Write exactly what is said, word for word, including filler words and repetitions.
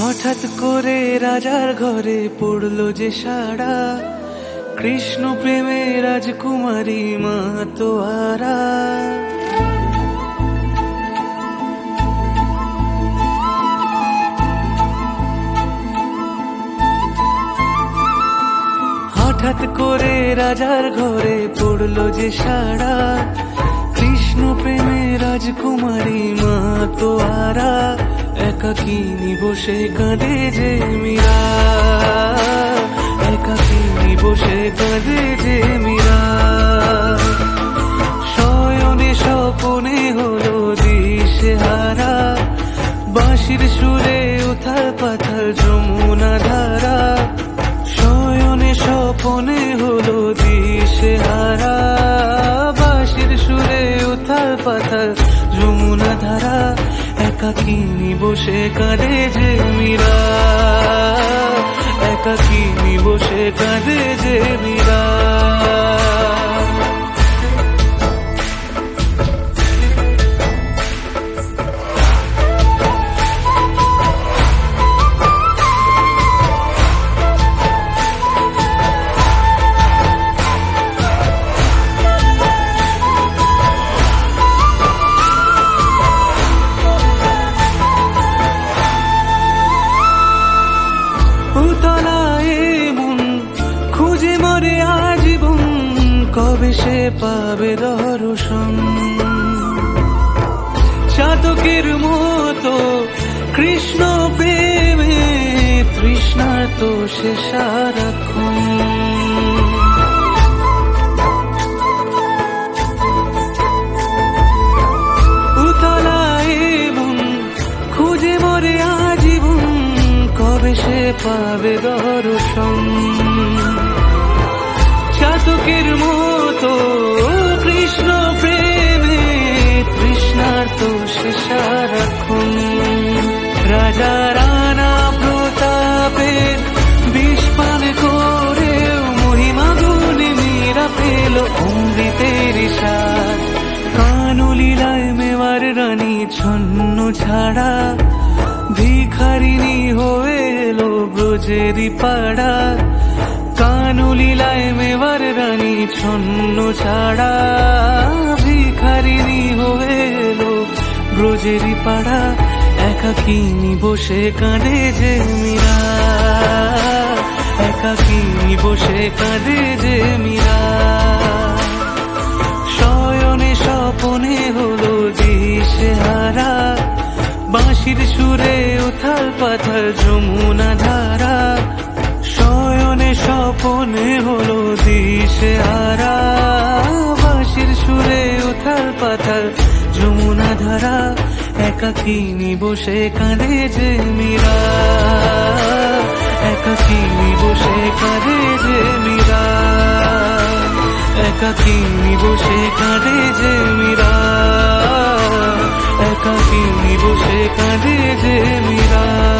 হঠাৎ করে রাজার ঘরে পড়লো যে সাড়া, কৃষ্ণ প্রেমে রাজকুমারী মাতোয়ারা। হঠাৎ করে রাজার ঘরে পড়লো যে সাড়া, কৃষ্ণ প্রেমে রাজকুমারী মাতোয়ারা। একাকিনী বসে কাঁদে যে মীরা, একাকিনী বসে কাঁদে যে মীরা। শয়নে স্বপনে হলো দিশেহারা, বাঁশির সুরে উথাল পাথাল যমুনা ধারা। শয়নে স্বপনে হলো দিশেহারা, বাঁশির সুরে উথাল পাথাল যমুনা ধারা। একাকিনী বসে কাঁদে যে মীরা, একাকিনী বসে কাঁদে যে মীরা। খুঁজে মরে আজীবন, কবে সে পাবে দর্শন। চাতকের মতো কৃষ্ণ প্রেমে তৃষ্ণার্ত সে সারাক্ষণ। উতলায় মন খুঁজে মরে আজীবন, কবে সে পাবে দর্শন। চাতকের মতো কৃষ্ণ প্রেমে তৃষ্ণার্ত সে সারাক্ষণ। রাজা রানা প্রতাপের বিষ পান করে মহিমা গুণে মীরা পেল অমৃতের স্বাদ। কানলীলায় মেওয়ার রানী ছন্ন ছাড়া, ভিখারিনী হয়ে এলো ব্রজেরই পাড়া। কানলীলায় মেওয়ার রানী ছন্ন ছাড়া, ভিখারিনী হয়ে এলো ব্রজেরই পাড়া। একাকিনী বসে কাঁদে যে মীরা, একাকিনী বসে কাঁদে যে মীরা। শয়নে স্বপনে হলো দিশেহারা, বাঁশির সুরে উথাল পাথাল যমুনা ধারা। শয়নে স্বপনে হলো দিশেহারা, বাঁশির সুরে উথাল পাথাল যমুনা ধারা। একাকিনী বসে কাঁদে যে মীরা, একাকিনী বসে কাঁদে যে মীরা, একাকিনী বসে কাঁদে যে মীরা, একাকিনী বসে কাঁদে যে মীরা।